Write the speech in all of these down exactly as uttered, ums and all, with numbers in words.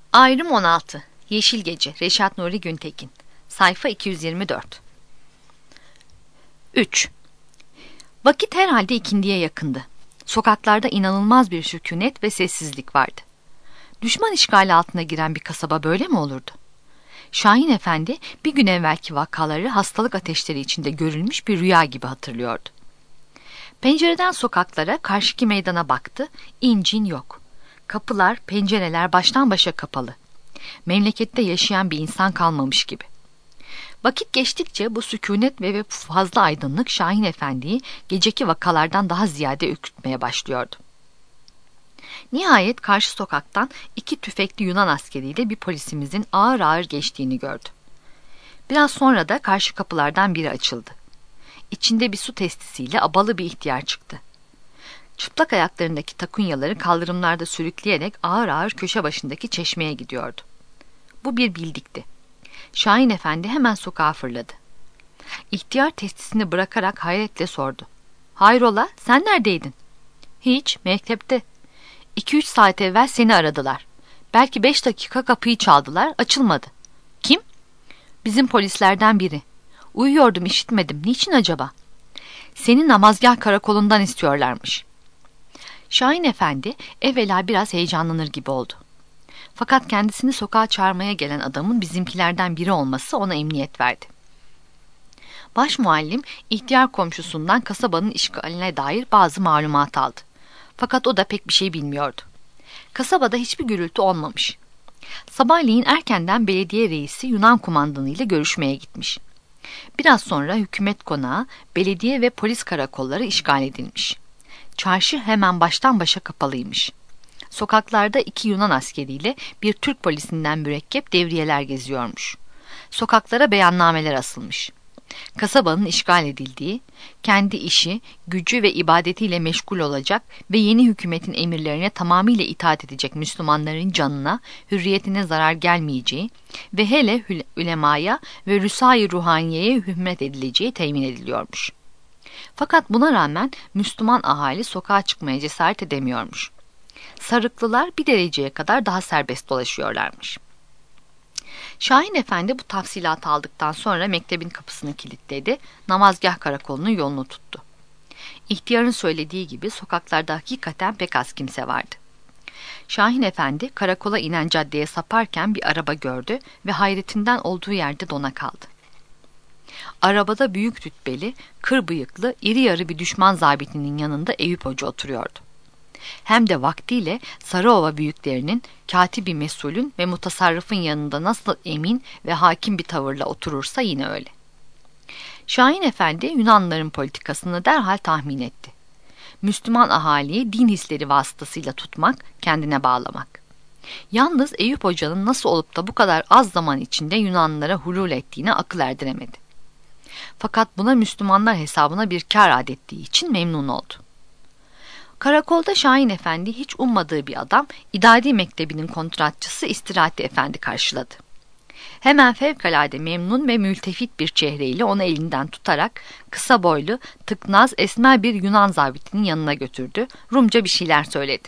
Ayrım on altı. Yeşil Gece. Reşat Nuri Güntekin. Sayfa iki yüz yirmi dört. üç. Vakit herhalde ikindiye yakındı. Sokaklarda inanılmaz bir sükunet ve sessizlik vardı. Düşman işgali altına giren bir kasaba böyle mi olurdu? Şahin Efendi bir gün evvelki vakaları hastalık ateşleri içinde görülmüş bir rüya gibi hatırlıyordu. Pencereden sokaklara, karşıki meydana baktı, incin yok. Kapılar, pencereler baştan başa kapalı. Memlekette yaşayan bir insan kalmamış gibi. Vakit geçtikçe bu sükunet ve fazla aydınlık Şahin Efendi'yi geceki vakalardan daha ziyade ürkütmeye başlıyordu. Nihayet karşı sokaktan iki tüfekli Yunan askeriyle bir polisimizin ağır ağır geçtiğini gördü. Biraz sonra da karşı kapılardan biri açıldı. İçinde bir su testisiyle abalı bir ihtiyar çıktı. Çıplak ayaklarındaki takunyaları kaldırımlarda sürükleyerek ağır ağır köşe başındaki çeşmeye gidiyordu. Bu bir bildikti. Şahin Efendi hemen sokağa fırladı. İhtiyar testisini bırakarak hayretle sordu. "Hayrola, sen neredeydin?" "Hiç, mektepte. İki üç saat evvel seni aradılar. Belki beş dakika kapıyı çaldılar, açılmadı." "Kim?" "Bizim polislerden biri. Uyuyordum, işitmedim. Niçin acaba?" "Seni namazgah karakolundan istiyorlarmış." Şahin Efendi evvela biraz heyecanlanır gibi oldu. Fakat kendisini sokağa çağırmaya gelen adamın bizimkilerden biri olması ona emniyet verdi. Başmuallim ihtiyar komşusundan kasabanın işgaline dair bazı malumat aldı. Fakat o da pek bir şey bilmiyordu. Kasabada hiçbir gürültü olmamış. Sabahleyin erkenden belediye reisi Yunan kumandanı ile görüşmeye gitmiş. Biraz sonra hükümet konağı, belediye ve polis karakolları işgal edilmiş. Çarşı hemen baştan başa kapalıymış. Sokaklarda iki Yunan askeriyle bir Türk polisinden mürekkep devriyeler geziyormuş. Sokaklara beyannameler asılmış. Kasabanın işgal edildiği, kendi işi, gücü ve ibadetiyle meşgul olacak ve yeni hükümetin emirlerine tamamıyla itaat edecek Müslümanların canına, hürriyetine zarar gelmeyeceği ve hele ulemaya ve rüsai ruhaniyeye hürmet edileceği temin ediliyormuş. Fakat buna rağmen Müslüman ahali sokağa çıkmaya cesaret edemiyormuş. Sarıklılar bir dereceye kadar daha serbest dolaşıyorlarmış. Şahin Efendi bu tafsilatı aldıktan sonra mektebin kapısını kilitledi, namazgah karakolunun yolunu tuttu. İhtiyarın söylediği gibi sokaklarda hakikaten pek az kimse vardı. Şahin Efendi karakola inen caddeye saparken bir araba gördü ve hayretinden olduğu yerde dona kaldı. Arabada büyük rütbeli, kır bıyıklı, iri yarı bir düşman zabitinin yanında Eyüp Hoca oturuyordu. Hem de vaktiyle Sarıova büyüklerinin, katibi mesulün ve mutasarrıfın yanında nasıl emin ve hakim bir tavırla oturursa yine öyle. Şahin Efendi Yunanlıların politikasını derhal tahmin etti. Müslüman ahaliyi din hisleri vasıtasıyla tutmak, kendine bağlamak. Yalnız Eyüp Hoca'nın nasıl olup da bu kadar az zaman içinde Yunanlılara hulul ettiğine akıl erdiremedi. Fakat buna Müslümanlar hesabına bir kâr adettiği için memnun oldu. Karakolda Şahin Efendi hiç ummadığı bir adam, İdadi Mektebi'nin kontratçısı İstirahati Efendi karşıladı. Hemen fevkalade memnun ve mültefit bir çehreyle onu elinden tutarak kısa boylu, tıknaz, esmer bir Yunan zabitinin yanına götürdü, Rumca bir şeyler söyledi.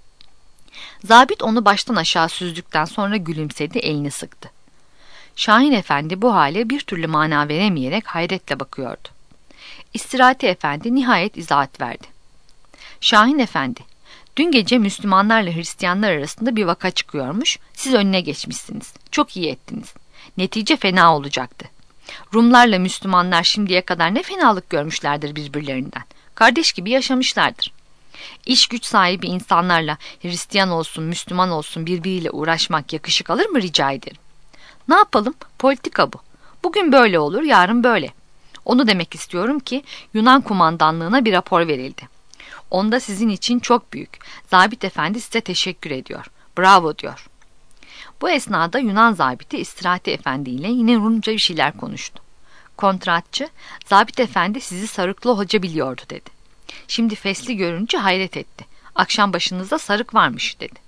Zabit onu baştan aşağı süzdükten sonra gülümsedi, elini sıktı. Şahin Efendi bu hale bir türlü mana veremeyerek hayretle bakıyordu. İstirahati Efendi nihayet izahat verdi. Şahin Efendi, dün gece Müslümanlarla Hristiyanlar arasında bir vaka çıkıyormuş, siz önüne geçmişsiniz. Çok iyi ettiniz. Netice fena olacaktı. Rumlarla Müslümanlar şimdiye kadar ne fenalık görmüşlerdir birbirlerinden. Kardeş gibi yaşamışlardır. İş güç sahibi insanlarla Hristiyan olsun, Müslüman olsun birbiriyle uğraşmak yakışık alır mı rica ederim? Ne yapalım? Politika bu. Bugün böyle olur, yarın böyle. Onu demek istiyorum ki Yunan kumandanlığına bir rapor verildi. Onda sizin için çok büyük. Zabit Efendi size teşekkür ediyor. Bravo diyor. Bu esnada Yunan zabiti İstirahati Efendi ile yine Rumca bir şeyler konuştu. Kontratçı, Zabit Efendi sizi Sarıklı Hoca biliyordu dedi. Şimdi fesli görünce hayret etti. Akşam başınızda sarık varmış dedi.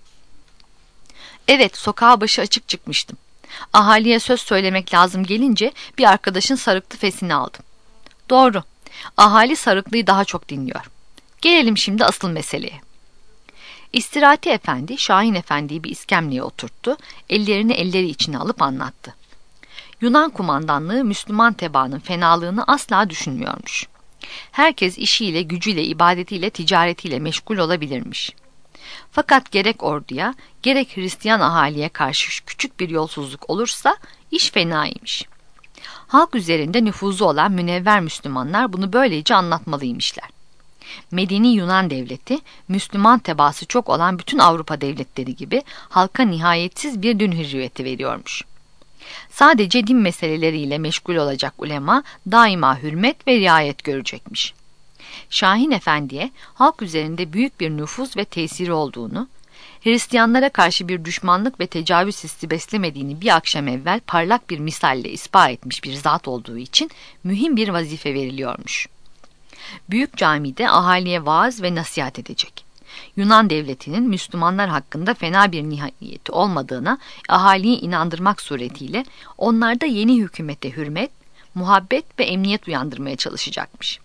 Evet, sokağa başı açık çıkmıştım. Ahaliye söz söylemek lazım gelince bir arkadaşın sarıklı fesini aldım. Doğru. Ahali sarıklıyı daha çok dinliyor. Gelelim şimdi asıl meseleye. İstirahati Efendi, Şahin Efendi'yi bir iskemleye oturttu, ellerini elleri içine alıp anlattı. Yunan kumandanlığı Müslüman tebaanın fenalığını asla düşünmüyormuş. Herkes işiyle, gücüyle, ibadetiyle, ticaretiyle meşgul olabilirmiş. Fakat gerek orduya, gerek Hristiyan ahaliye karşı küçük bir yolsuzluk olursa iş fenaymış. Halk üzerinde nüfuzu olan münevver Müslümanlar bunu böylece anlatmalıymışlar. Medeni Yunan devleti, Müslüman tebaası çok olan bütün Avrupa devletleri gibi halka nihayetsiz bir din hürriyeti veriyormuş. Sadece din meseleleriyle meşgul olacak ulema daima hürmet ve riayet görecekmiş. Şahin Efendi'ye halk üzerinde büyük bir nüfuz ve tesiri olduğunu, Hristiyanlara karşı bir düşmanlık ve tecavüz hissi beslemediğini bir akşam evvel parlak bir misalle ispat etmiş bir zat olduğu için mühim bir vazife veriliyormuş. Büyük camide ahaliye vaaz ve nasihat edecek. Yunan devletinin Müslümanlar hakkında fena bir niyeti olmadığına ahaliyi inandırmak suretiyle onlarda yeni hükümete hürmet, muhabbet ve emniyet uyandırmaya çalışacakmış.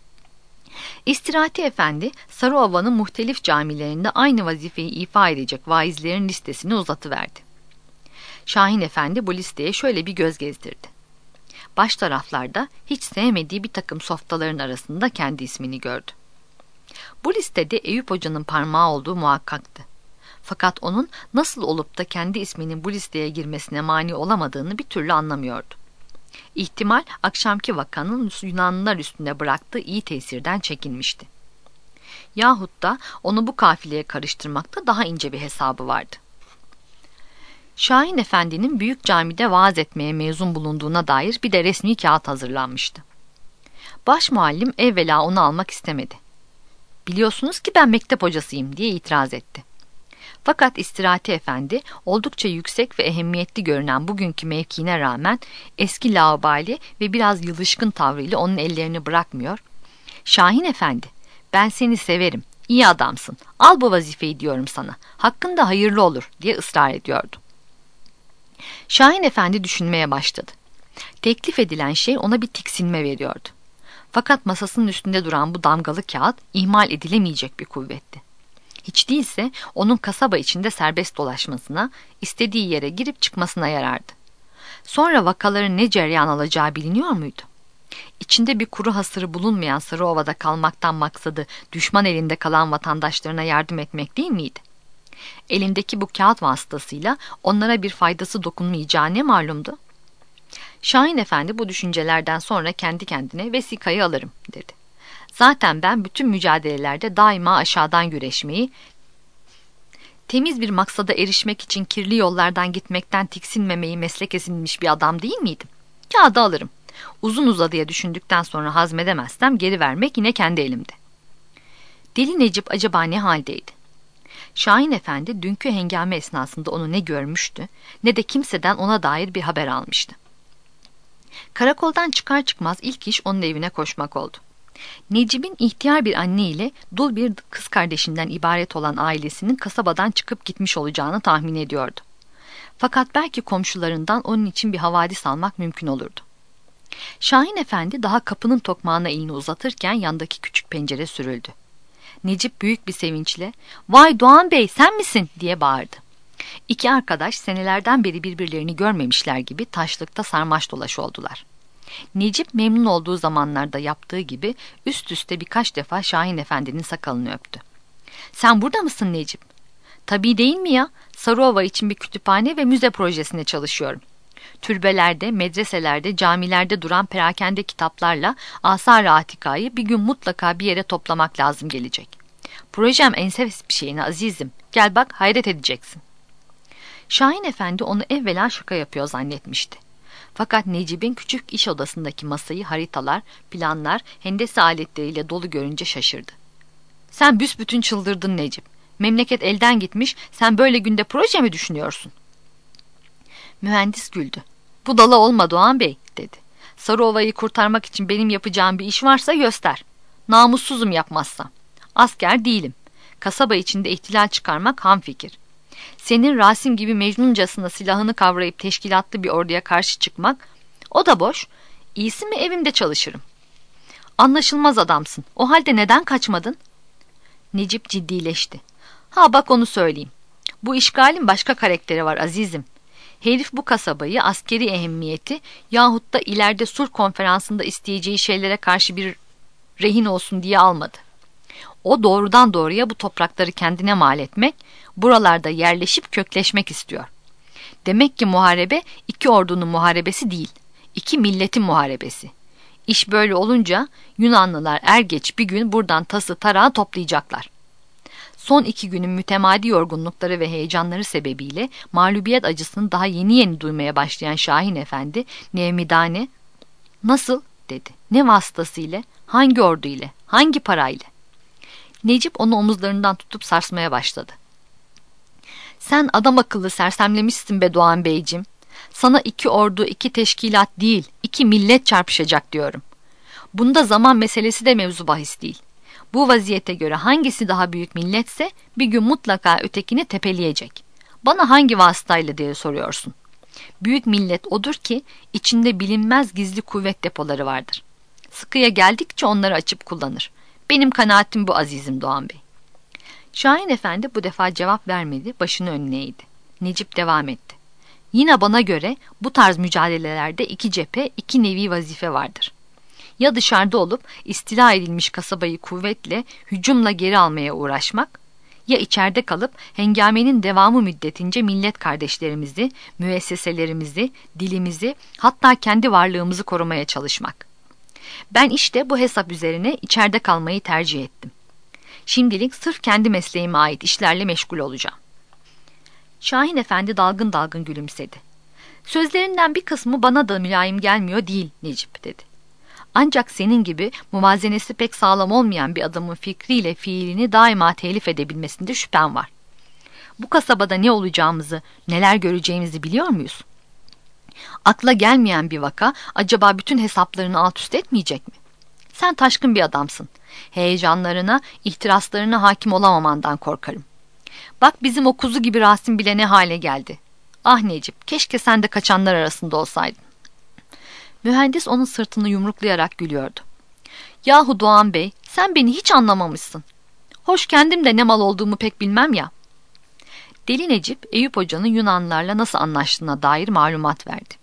İstirahati Efendi, Sarıova'nın muhtelif camilerinde aynı vazifeyi ifa edecek vaizlerin listesini uzatıverdi. Şahin Efendi bu listeye şöyle bir göz gezdirdi. Baş taraflarda hiç sevmediği bir takım softaların arasında kendi ismini gördü. Bu listede Eyüp Hoca'nın parmağı olduğu muhakkaktı. Fakat onun nasıl olup da kendi isminin bu listeye girmesine mani olamadığını bir türlü anlamıyordu. İhtimal akşamki vakanın Yunanlılar üstünde bıraktığı iyi tesirden çekinmişti. Yahut da onu bu kafileye karıştırmakta daha ince bir hesabı vardı. Şahin Efendi'nin büyük camide vaaz etmeye mezun bulunduğuna dair bir de resmi kağıt hazırlanmıştı. Baş muallim evvela onu almak istemedi. "Biliyorsunuz ki ben mektep hocasıyım," diye itiraz etti. Fakat İstirahati Efendi oldukça yüksek ve ehemmiyetli görünen bugünkü mevkiine rağmen eski laubali ve biraz yılışkın tavrıyla onun ellerini bırakmıyor. "Şahin Efendi, ben seni severim, iyi adamsın, al bu vazifeyi diyorum sana, hakkında hayırlı olur," diye ısrar ediyordu. Şahin Efendi düşünmeye başladı. Teklif edilen şey ona bir tiksinme veriyordu. Fakat masasının üstünde duran bu damgalı kağıt ihmal edilemeyecek bir kuvvetti. Hiç değilse onun kasaba içinde serbest dolaşmasına, istediği yere girip çıkmasına yarardı. Sonra vakaların ne cereyan alacağı biliniyor muydu? İçinde bir kuru hasırı bulunmayan Sarıova'da kalmaktan maksadı düşman elinde kalan vatandaşlarına yardım etmek değil miydi? Elindeki bu kağıt vasıtasıyla onlara bir faydası dokunmayacağı ne malumdu? Şahin Efendi bu düşüncelerden sonra kendi kendine "Vesikayı alırım," dedi. "Zaten ben bütün mücadelelerde daima aşağıdan güreşmeyi, temiz bir maksada erişmek için kirli yollardan gitmekten tiksinmemeyi meslek edinmiş bir adam değil miydim? Kağıdı alırım. Uzun uzadıya düşündükten sonra hazmedemezsem geri vermek yine kendi elimde." Deli Necip acaba ne haldeydi? Şahin Efendi dünkü hengame esnasında onu ne görmüştü ne de kimseden ona dair bir haber almıştı. Karakoldan çıkar çıkmaz ilk iş onun evine koşmak oldu. Necip'in ihtiyar bir anne ile dul bir kız kardeşinden ibaret olan ailesinin kasabadan çıkıp gitmiş olacağını tahmin ediyordu. Fakat belki komşularından onun için bir havadis almak mümkün olurdu. Şahin Efendi daha kapının tokmağına elini uzatırken yandaki küçük pencere sürüldü. Necip büyük bir sevinçle "Vay Doğan Bey, sen misin?" diye bağırdı. İki arkadaş senelerden beri birbirlerini görmemişler gibi taşlıkta sarmaş dolaş oldular. Necip memnun olduğu zamanlarda yaptığı gibi üst üste birkaç defa Şahin Efendi'nin sakalını öptü. "Sen burada mısın Necip?" "Tabii değil mi ya? Sarıova için bir kütüphane ve müze projesine çalışıyorum. Türbelerde, medreselerde, camilerde duran perakende kitaplarla Asar-ı Atika'yı bir gün mutlaka bir yere toplamak lazım gelecek. Projem enfes bir şeyine azizim. Gel bak, hayret edeceksin." Şahin Efendi onu evvela şaka yapıyor zannetmişti. Fakat Necip'in küçük iş odasındaki masayı haritalar, planlar, hendese aletleriyle dolu görünce şaşırdı. "Sen büsbütün çıldırdın Necip. Memleket elden gitmiş, sen böyle günde proje mi düşünüyorsun?" Mühendis güldü. "Bu dala olma Doğan Bey," dedi. "Sarıova'yı kurtarmak için benim yapacağım bir iş varsa göster. Namussuzum yapmazsam. Asker değilim. Kasaba içinde ihtilal çıkarmak hamfikir. Senin Rasim gibi mecnuncasına silahını kavrayıp teşkilatlı bir orduya karşı çıkmak, o da boş. İyisi mi evimde çalışırım." "Anlaşılmaz adamsın. O halde neden kaçmadın?" Necip ciddileşti. Ha bak onu söyleyeyim. Bu işgalin başka karakteri var azizim. Herif bu kasabayı askeri ehemmiyeti yahut da ileride sulh konferansında isteyeceği şeylere karşı bir rehin olsun diye almadı. O doğrudan doğruya bu toprakları kendine mal etmek, buralarda yerleşip kökleşmek istiyor. Demek ki muharebe iki ordunun muharebesi değil, iki milletin muharebesi. İş böyle olunca Yunanlılar er geç bir gün buradan tası tarağı toplayacaklar. Son iki günün mütemadi yorgunlukları ve heyecanları sebebiyle mağlubiyet acısını daha yeni yeni duymaya başlayan Şahin Efendi, nevmidane, "Nasıl?" dedi. "Ne vasıtasıyla? Hangi ordu ile? Hangi parayla?" Necip onu omuzlarından tutup sarsmaya başladı. "Sen adam akıllı sersemlemişsin be Doğan Beyciğim. Sana iki ordu, iki teşkilat değil, iki millet çarpışacak diyorum. Bunda zaman meselesi de mevzu bahis değil. Bu vaziyete göre hangisi daha büyük milletse bir gün mutlaka ötekini tepeleyecek. Bana hangi vasıtayla diye soruyorsun. Büyük millet odur ki içinde bilinmez gizli kuvvet depoları vardır. Sıkıya geldikçe onları açıp kullanır. Benim kanaatim bu azizim Doğan Bey." Şahin Efendi bu defa cevap vermedi, başını önüne eğdi. Necip devam etti. "Yine bana göre bu tarz mücadelelerde iki cephe, iki nevi vazife vardır. Ya dışarıda olup istila edilmiş kasabayı kuvvetle, hücumla geri almaya uğraşmak, ya içeride kalıp hengamenin devamı müddetince millet kardeşlerimizi, müesseselerimizi, dilimizi, hatta kendi varlığımızı korumaya çalışmak. Ben işte bu hesap üzerine içeride kalmayı tercih ettim. Şimdilik sırf kendi mesleğime ait işlerle meşgul olacağım." Şahin Efendi dalgın dalgın gülümsedi. "Sözlerinden bir kısmı bana da mülayim gelmiyor değil Necip," dedi. "Ancak senin gibi muvazenesi pek sağlam olmayan bir adamın fikriyle fiilini daima telif edebilmesinde şüphem var. Bu kasabada ne olacağımızı, neler göreceğimizi biliyor muyuz? Akla gelmeyen bir vaka acaba bütün hesaplarını alt üst etmeyecek mi? Sen taşkın bir adamsın. Heyecanlarına, ihtiraslarına hakim olamamandan korkarım. Bak bizim o kuzu gibi Rasim bile ne hale geldi. Ah Necip, keşke sen de kaçanlar arasında olsaydın." Mühendis onun sırtını yumruklayarak gülüyordu. "Yahu Doğan Bey, sen beni hiç anlamamışsın. Hoş kendim de ne mal olduğumu pek bilmem ya." Deli Necip, Eyüp Hoca'nın Yunanlılarla nasıl anlaştığına dair malumat verdi.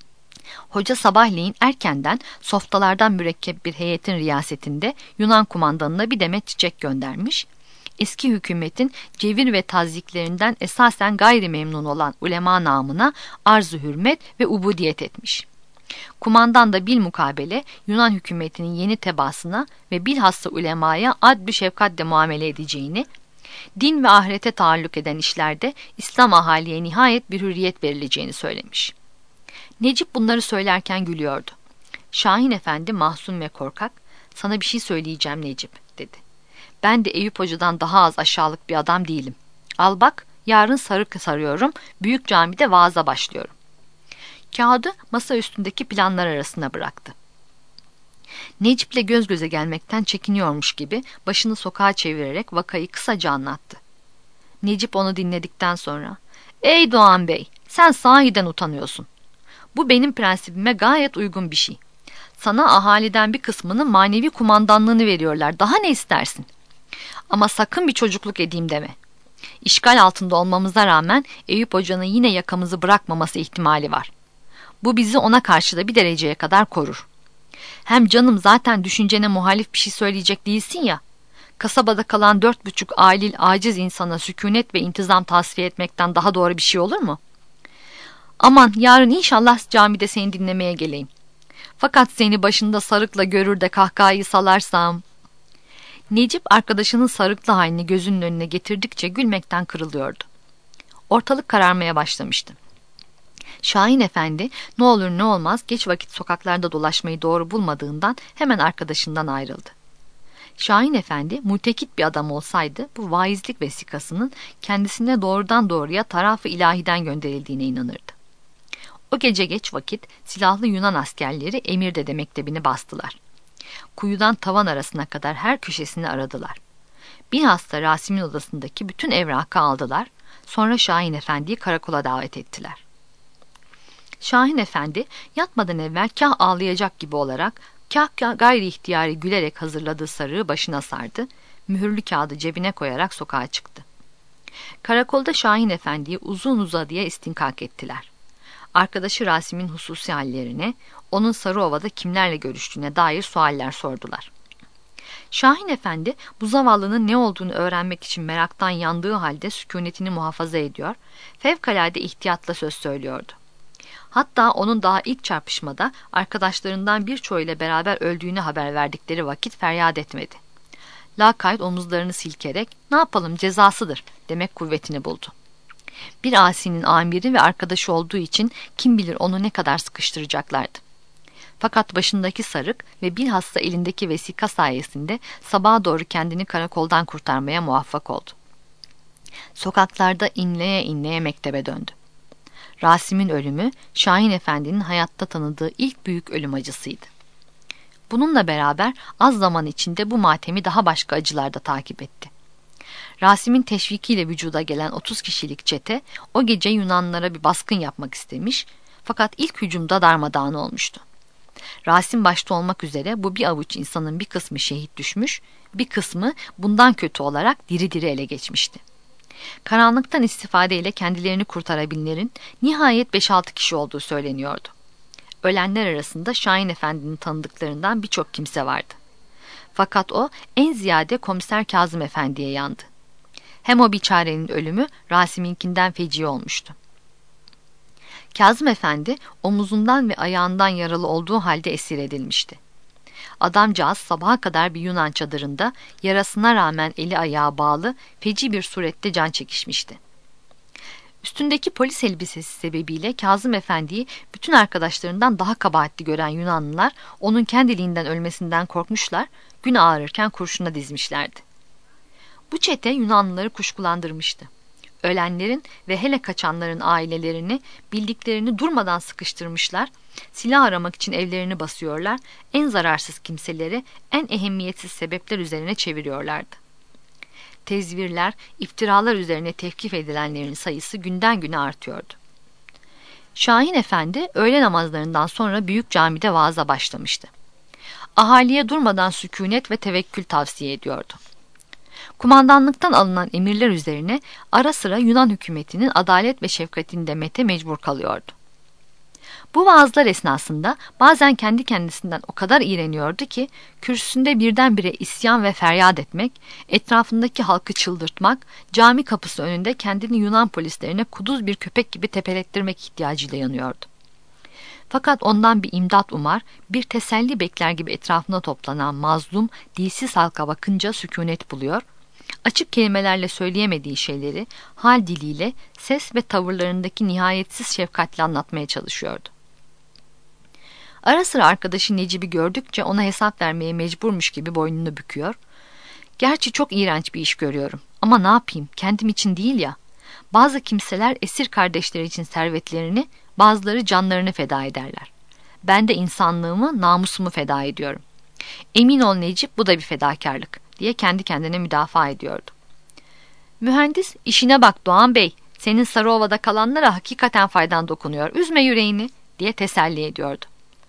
Hoca sabahleyin erkenden softalardan mürekkep bir heyetin riyasetinde Yunan kumandanına bir demet çiçek göndermiş, eski hükümetin cevir ve tazyikliklerinden esasen gayri memnun olan ulema namına arz-ı hürmet ve ubudiyet etmiş. Kumandan da bilmukabele Yunan hükümetinin yeni tebaasına ve bilhassa ulemaya ad-bir şefkatle muamele edeceğini, din ve ahirete taalluk eden işlerde İslam ahaliye nihayet bir hürriyet verileceğini söylemiş. Necip bunları söylerken gülüyordu. Şahin Efendi mahzun ve korkak, "Sana bir şey söyleyeceğim Necip," dedi. "Ben de Eyüp Hoca'dan daha az aşağılık bir adam değilim. Al bak, yarın sarık sarıyorum, büyük camide vaaza başlıyorum." Kağıdı masa üstündeki planlar arasına bıraktı. Necip'le göz göze gelmekten çekiniyormuş gibi başını sokağa çevirerek vakayı kısaca anlattı. Necip onu dinledikten sonra, "Ey Doğan Bey, sen sahiden utanıyorsun. Bu benim prensibime gayet uygun bir şey. Sana ahaliden bir kısmının manevi kumandanlığını veriyorlar. Daha ne istersin? Ama sakın bir çocukluk edeyim deme. İşgal altında olmamıza rağmen Eyüp Hoca'nın yine yakamızı bırakmaması ihtimali var. Bu bizi ona karşı da bir dereceye kadar korur. Hem canım zaten düşüncene muhalif bir şey söyleyecek değilsin ya. Kasabada kalan dört buçuk ailil aciz insana sükunet ve intizam tasfiye etmekten daha doğru bir şey olur mu? Aman yarın inşallah camide seni dinlemeye geleyim. Fakat seni başında sarıkla görür de kahkahayı salarsam." Necip arkadaşının sarıklı halini gözünün önüne getirdikçe gülmekten kırılıyordu. Ortalık kararmaya başlamıştı. Şahin Efendi ne olur ne olmaz geç vakit sokaklarda dolaşmayı doğru bulmadığından hemen arkadaşından ayrıldı. Şahin Efendi mutekit bir adam olsaydı bu vaizlik vesikasının kendisine doğrudan doğruya taraf-ı ilahiden gönderildiğine inanırdı. O gece geç vakit silahlı Yunan askerleri Emirdede mektebini bastılar. Kuyudan tavan arasına kadar her köşesini aradılar. Bilhassa Rasim'in odasındaki bütün evrakı aldılar, sonra Şahin Efendi'yi karakola davet ettiler. Şahin Efendi yatmadan evvel kah ağlayacak gibi olarak, kah gayri ihtiyari gülerek hazırladığı sarığı başına sardı, mühürlü kağıdı cebine koyarak sokağa çıktı. Karakolda Şahin Efendi'yi uzun uzadıya istinkak ettiler. Arkadaşı Rasim'in hususi hallerine, onun Sarıova'da kimlerle görüştüğüne dair sualler sordular. Şahin Efendi bu zavallının ne olduğunu öğrenmek için meraktan yandığı halde sükunetini muhafaza ediyor, fevkalade ihtiyatla söz söylüyordu. Hatta onun daha ilk çarpışmada arkadaşlarından birçoğuyla beraber öldüğünü haber verdikleri vakit feryat etmedi. Lakayt omuzlarını silkerek "Ne yapalım, cezasıdır" demek kuvvetini buldu. Bir asinin amiri ve arkadaşı olduğu için kim bilir onu ne kadar sıkıştıracaklardı. Fakat başındaki sarık ve bilhassa elindeki vesika sayesinde sabaha doğru kendini karakoldan kurtarmaya muvaffak oldu. Sokaklarda inleye inleye mektebe döndü. Rasim'in ölümü, Şahin Efendi'nin hayatta tanıdığı ilk büyük ölüm acısıydı. Bununla beraber az zaman içinde bu matemi daha başka acılar da takip etti. Rasim'in teşvikiyle vücuda gelen otuz kişilik çete o gece Yunanlılara bir baskın yapmak istemiş, fakat ilk hücumda darmadağın olmuştu. Rasim başta olmak üzere bu bir avuç insanın bir kısmı şehit düşmüş, bir kısmı bundan kötü olarak diri diri ele geçmişti. Karanlıktan istifadeyle kendilerini kurtarabilenlerin nihayet beş altı kişi olduğu söyleniyordu. Ölenler arasında Şahin Efendi'nin tanıdıklarından birçok kimse vardı. Fakat o en ziyade Komiser Kazım Efendi'ye yandı. Hem o biçarenin ölümü Rasim'inkinden feci olmuştu. Kazım Efendi omuzundan ve ayağından yaralı olduğu halde esir edilmişti. Adamcağız sabaha kadar bir Yunan çadırında yarasına rağmen eli ayağı bağlı feci bir surette can çekişmişti. Üstündeki polis elbisesi sebebiyle Kazım Efendi'yi bütün arkadaşlarından daha kabahatli gören Yunanlılar onun kendiliğinden ölmesinden korkmuşlar, gün ağarırken kurşuna dizmişlerdi. Bu çete Yunanlıları kuşkulandırmıştı. Ölenlerin ve hele kaçanların ailelerini bildiklerini durmadan sıkıştırmışlar, silah aramak için evlerini basıyorlar, en zararsız kimseleri en ehemmiyetsiz sebepler üzerine çeviriyorlardı. Tezvirler, iftiralar üzerine tevkif edilenlerin sayısı günden güne artıyordu. Şahin Efendi öğle namazlarından sonra büyük camide vaaza başlamıştı. Ahaliye durmadan sükunet ve tevekkül tavsiye ediyordu. Kumandanlıktan alınan emirler üzerine ara sıra Yunan hükümetinin adalet ve şefkatini demete mecbur kalıyordu. Bu vaazlar esnasında bazen kendi kendisinden o kadar iğreniyordu ki kürsüsünde birdenbire isyan ve feryat etmek, etrafındaki halkı çıldırtmak, cami kapısı önünde kendini Yunan polislerine kuduz bir köpek gibi tepelettirmek ihtiyacıyla yanıyordu. Fakat ondan bir imdat umar, bir teselli bekler gibi etrafına toplanan mazlum, dilsiz halka bakınca sükunet buluyor, açık kelimelerle söyleyemediği şeyleri hal diliyle, ses ve tavırlarındaki nihayetsiz şefkatle anlatmaya çalışıyordu. Ara sıra arkadaşı Necip'i gördükçe ona hesap vermeye mecburmuş gibi boynunu büküyor. "Gerçi çok iğrenç bir iş görüyorum ama ne yapayım, kendim için değil ya. Bazı kimseler esir kardeşleri için servetlerini, bazıları canlarını feda ederler. Ben de insanlığımı, namusumu feda ediyorum. Emin ol Necip, bu da bir fedakarlık" diye kendi kendine müdafaa ediyordu. "Mühendis, işine bak Doğan Bey, senin Sarıova'da kalanlara hakikaten faydan dokunuyor, üzme yüreğini" diye teselli ediyordu.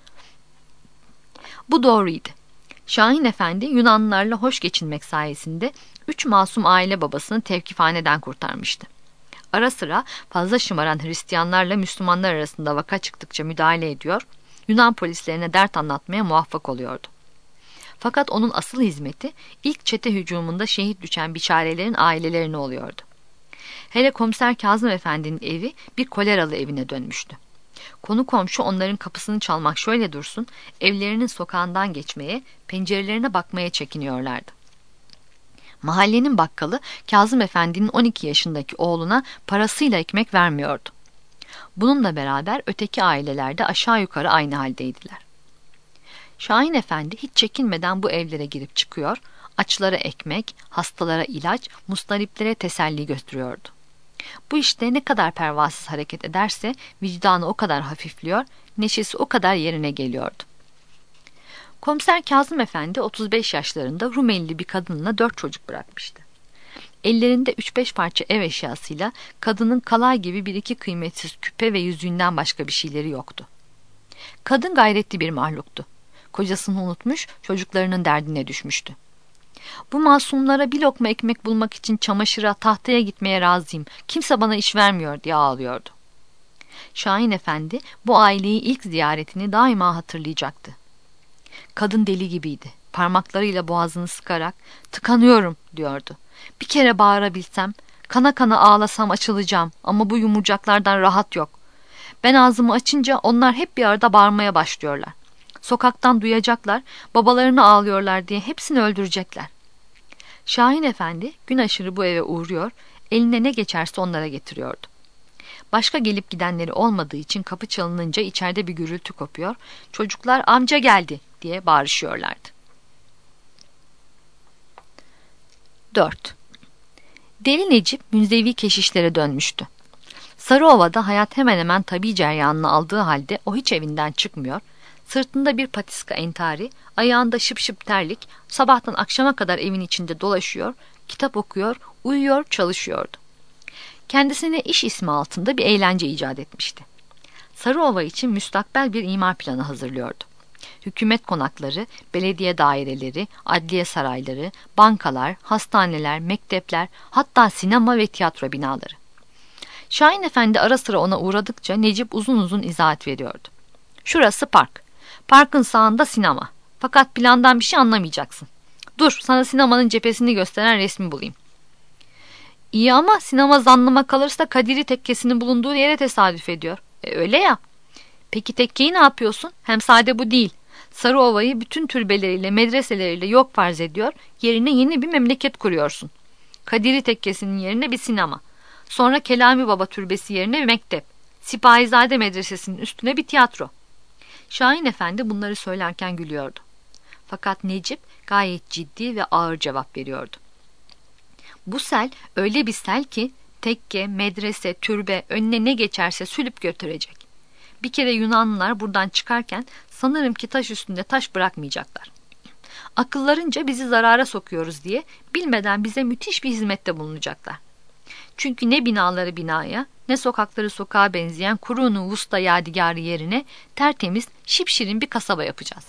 Bu doğruydu. Şahin Efendi Yunanlılarla hoş geçinmek sayesinde üç masum aile babasını tevkifhaneden kurtarmıştı. Ara sıra fazla şımaran Hristiyanlarla Müslümanlar arasında vaka çıktıkça müdahale ediyor, Yunan polislerine dert anlatmaya muvaffak oluyordu. Fakat onun asıl hizmeti ilk çete hücumunda şehit düşen biçarelerin ailelerine oluyordu. Hele Komiser Kazım Efendi'nin evi bir koleralı evine dönmüştü. Konu komşu onların kapısını çalmak şöyle dursun, evlerinin sokağından geçmeye, pencerelerine bakmaya çekiniyorlardı. Mahallenin bakkalı Kazım Efendi'nin on iki yaşındaki oğluna parasıyla ekmek vermiyordu. Bununla beraber öteki aileler de aşağı yukarı aynı haldeydiler. Şahin Efendi hiç çekinmeden bu evlere girip çıkıyor, açlara ekmek, hastalara ilaç, mustariplere teselli gösteriyordu. Bu işte ne kadar pervasız hareket ederse vicdanı o kadar hafifliyor, neşesi o kadar yerine geliyordu. Komiser Kazım Efendi otuz beş yaşlarında Rumeli bir kadınla dört çocuk bırakmıştı. Ellerinde üç beş parça ev eşyasıyla kadının kalay gibi bir iki kıymetsiz küpe ve yüzüğünden başka bir şeyleri yoktu. Kadın gayretli bir mahluktu. Kocasını unutmuş, çocuklarının derdine düşmüştü. Bu masumlara bir lokma ekmek bulmak için çamaşıra, tahtaya gitmeye razıyım. Kimse bana iş vermiyor diye ağlıyordu. Şahin Efendi bu aileyi ilk ziyaretini daima hatırlayacaktı. Kadın deli gibiydi. Parmaklarıyla boğazını sıkarak tıkanıyorum diyordu. Bir kere bağırabilsem, kana kana ağlasam açılacağım ama bu yumurcaklardan rahat yok. Ben ağzımı açınca onlar hep bir arada bağırmaya başlıyorlar. Sokaktan duyacaklar, babalarını ağlıyorlar diye hepsini öldürecekler. Şahin Efendi gün aşırı bu eve uğruyor, eline ne geçerse onlara getiriyordu. Başka gelip gidenleri olmadığı için kapı çalınınca içeride bir gürültü kopuyor, çocuklar amca geldi diye bağırışıyorlardı. dört. Deli Necip münzevi keşişlere dönmüştü. Sarıova'da hayat hemen hemen tabii ceryanını aldığı halde o hiç evinden çıkmıyor, sırtında bir patiska entari, ayağında şıp şıp terlik, sabahtan akşama kadar evin içinde dolaşıyor, kitap okuyor, uyuyor, çalışıyordu. Kendisine iş ismi altında bir eğlence icat etmişti. Sarıova için müstakbel bir imar planı hazırlıyordu. Hükümet konakları, belediye daireleri, adliye sarayları, bankalar, hastaneler, mektepler, hatta sinema ve tiyatro binaları. Şahin Efendi ara sıra ona uğradıkça Necip uzun uzun izahat veriyordu. Şurası park. Parkın sağında sinema. Fakat plandan bir şey anlamayacaksın. Dur, sana sinemanın cephesini gösteren resmi bulayım. İyi ama sinema zannıma kalırsa Kadiri tekkesinin bulunduğu yere tesadüf ediyor. E, öyle ya. Peki tekkeyi ne yapıyorsun? Hem sade bu değil. Sarıova'yı bütün türbeleriyle, medreseleriyle yok farz ediyor, yerine yeni bir memleket kuruyorsun. Kadiri tekkesinin yerine bir sinema. Sonra Kelami Baba türbesi yerine bir mektep. Sipahizade medresesinin üstüne bir tiyatro. Şahin Efendi bunları söylerken gülüyordu. Fakat Necip gayet ciddi ve ağır cevap veriyordu. Bu sel öyle bir sel ki tekke, medrese, türbe önüne ne geçerse sülüp götürecek. Bir kere Yunanlılar buradan çıkarken sanırım ki taş üstünde taş bırakmayacaklar. Akıllarınca bizi zarara sokuyoruz diye bilmeden bize müthiş bir hizmette bulunacaklar. Çünkü ne binaları binaya, ne sokakları sokağa benzeyen Kurunu Vusta yadigarı yerine tertemiz, şipşirin bir kasaba yapacağız.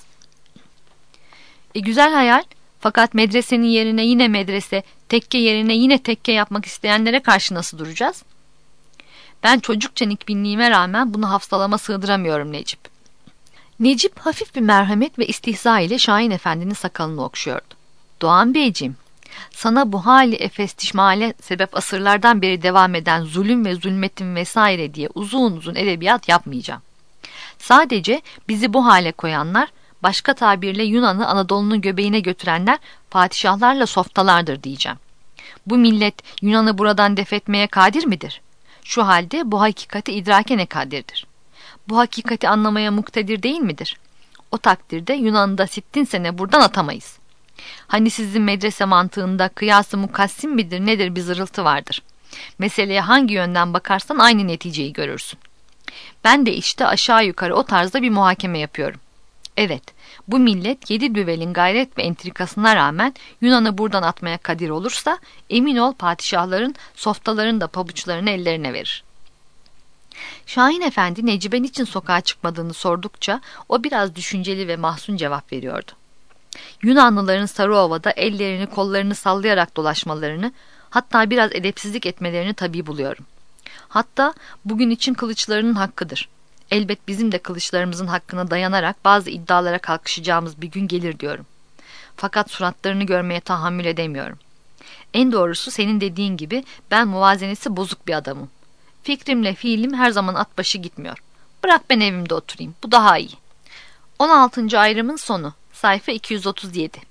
E güzel hayal, fakat medresenin yerine yine medrese, tekke yerine yine tekke yapmak isteyenlere karşı nasıl duracağız? Ben çocukça nikbinliğime rağmen bunu hafsalama sığdıramıyorum Necip. Necip hafif bir merhamet ve istihza ile Şahin Efendi'nin sakalını okşuyordu. Doğan Beyciğim, sana bu hali efestişmale sebep asırlardan beri devam eden zulüm ve zulmetin vesaire diye uzun uzun edebiyat yapmayacağım. Sadece bizi bu hale koyanlar, başka tabirle Yunan'ı Anadolu'nun göbeğine götürenler padişahlarla softalardır diyeceğim. Bu millet Yunan'ı buradan defetmeye kadir midir? Şu halde bu hakikati idrake ne kadirdir? Bu hakikati anlamaya muktedir değil midir? O takdirde Yunan'ı da sittin sene buradan atamayız. Hani sizin medrese mantığında kıyas-ı mukassim midir nedir bir zırıltı vardır. Meseleye hangi yönden bakarsan aynı neticeyi görürsün. Ben de işte aşağı yukarı o tarzda bir muhakeme yapıyorum. Evet, bu millet yedi düvelin gayret ve entrikasına rağmen Yunan'ı buradan atmaya kadir olursa emin ol padişahların, softaların da pabuçlarını ellerine verir. Şahin Efendi Necip'e niçin sokağa çıkmadığını sordukça o biraz düşünceli ve mahzun cevap veriyordu. Yunanlıların Sarıova'da ellerini kollarını sallayarak dolaşmalarını, hatta biraz edepsizlik etmelerini tabii buluyorum. Hatta bugün için kılıçlarının hakkıdır. Elbet bizim de kılıçlarımızın hakkına dayanarak bazı iddialara kalkışacağımız bir gün gelir diyorum. Fakat suratlarını görmeye tahammül edemiyorum. En doğrusu senin dediğin gibi ben muvazenesi bozuk bir adamım. Fikrimle fiilim her zaman at başı gitmiyor. Bırak ben evimde oturayım, bu daha iyi. on altıncı ayrımın sonu, sayfa iki yüz otuz yedi.